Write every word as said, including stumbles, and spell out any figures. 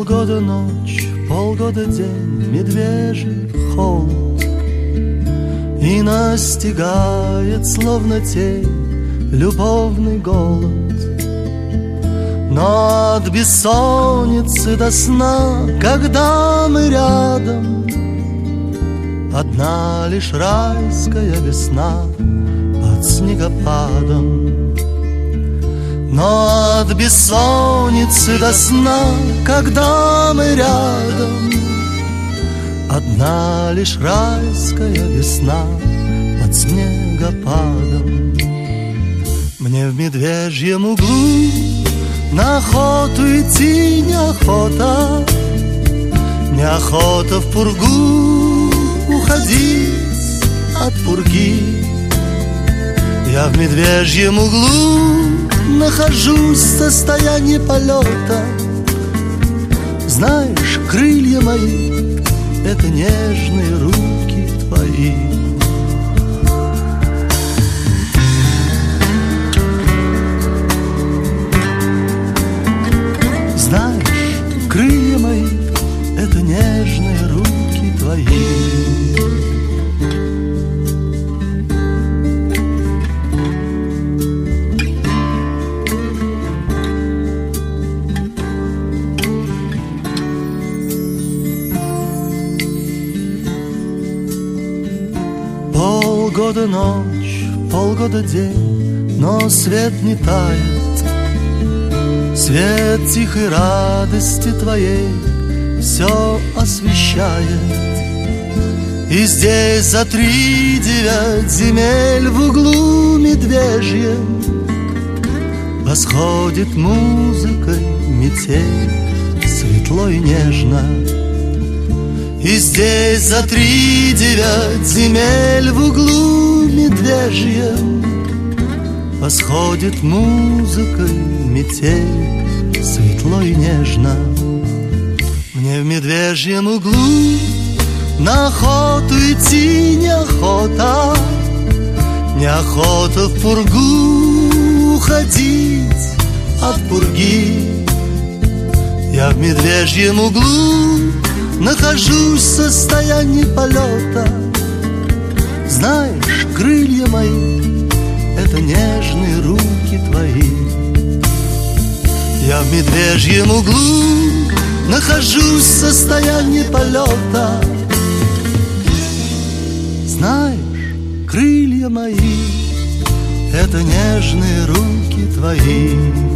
Полгода ночь, полгода день, медвежий холод, и настигает, словно тень, любовный голод. Но от бессонницы до сна, когда мы рядом, одна лишь райская весна под снегопадом. Но от бессонницы до сна, когда мы рядом, одна лишь райская весна под снегопадом. Мне в медвежьем углу на охоту идти неохота, неохота в пургу уходить от пурги. Я в медвежьем углу нахожусь в состоянии полета. Знаешь, крылья мои — это нежные руки твои. Знаешь, крылья мои — это нежные руки твои. Полгода ночь, полгода день, но свет не тает. Свет тихой радости твоей все освещает. И здесь за три девять земель в углу медвежьем восходит музыкой метель светло и нежно. И здесь за три девять земель в углу медвежьем восходит музыкой метель светло и нежно. Мне в медвежьем углу на охоту идти неохота, неохота в пургу уходить от пурги. Я в медвежьем углу нахожусь в состоянии полета. Знаешь, крылья мои — это нежные руки твои. Я в медвежьем углу нахожусь в состоянии полета. Знаешь, крылья мои — это нежные руки твои.